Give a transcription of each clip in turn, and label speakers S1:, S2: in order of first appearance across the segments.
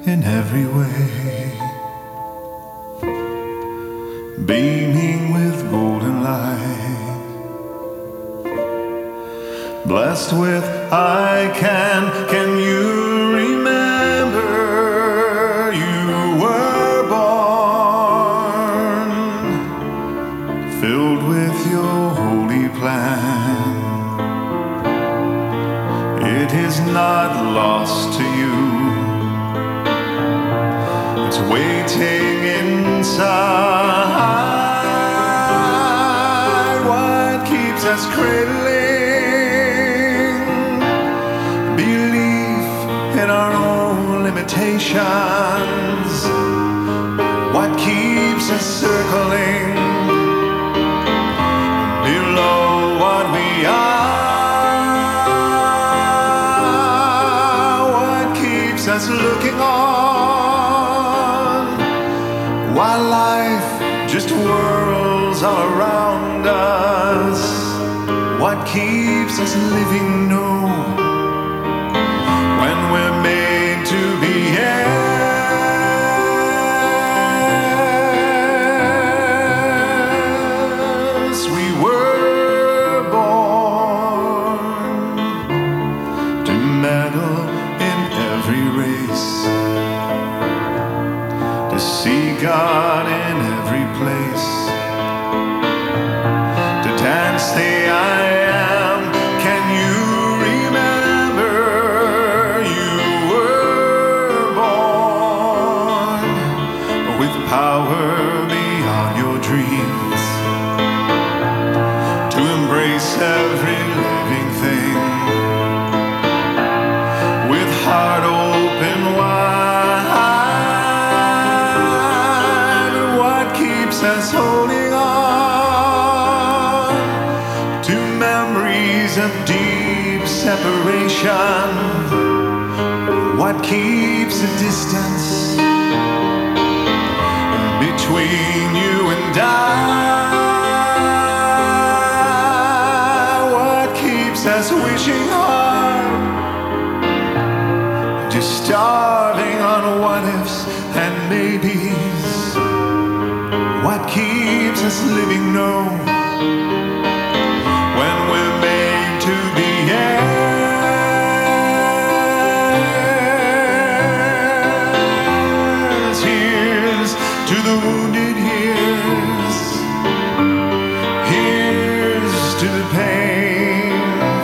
S1: in every way, beaming with golden light, blessed with can you remember you were born, filled with your holy plan. It is not lost to you, it's waiting inside. What keeps us cradling belief in our own limitations? What keeps us circling below what we are? Us looking on while life just whirls all around us. What keeps us living? No, when we're made to be heirs. We were born to medal every race, to see God in every place, to dance the I am. Can you remember you were born with power beyond your dreams, to embrace every living thing, heart open wide. What keeps us holding on to memories of deep separation? What keeps a distance between you and I? What keeps us wishing hard, just starving on what ifs and maybes? What keeps us living? No, when we're made to be heirs. Here's to the wounded, here's to the pain,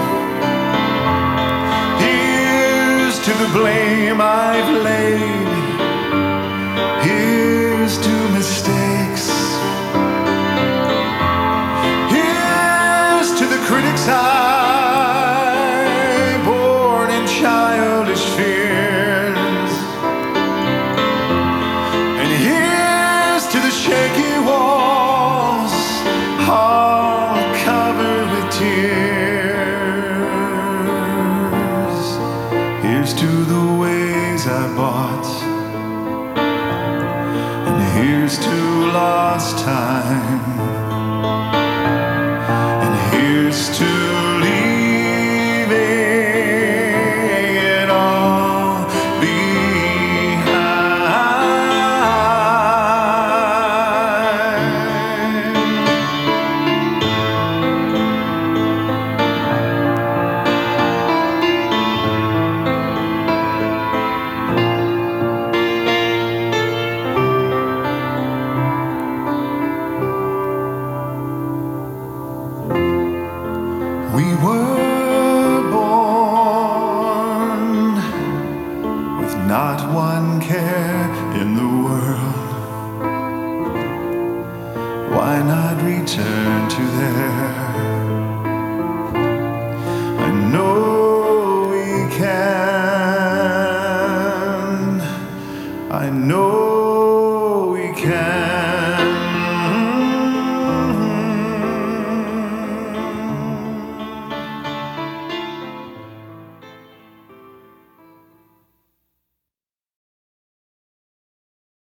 S1: to the blame I've laid, here's to mistakes, here's to the critics I born in childish fears, and here's to the shaky walls all covered with tears. Here's to the ways I bought, and here's to lost time, and here's to leaving it all we were born with not one care in the world. Why not return to there? I know we can, I know we can.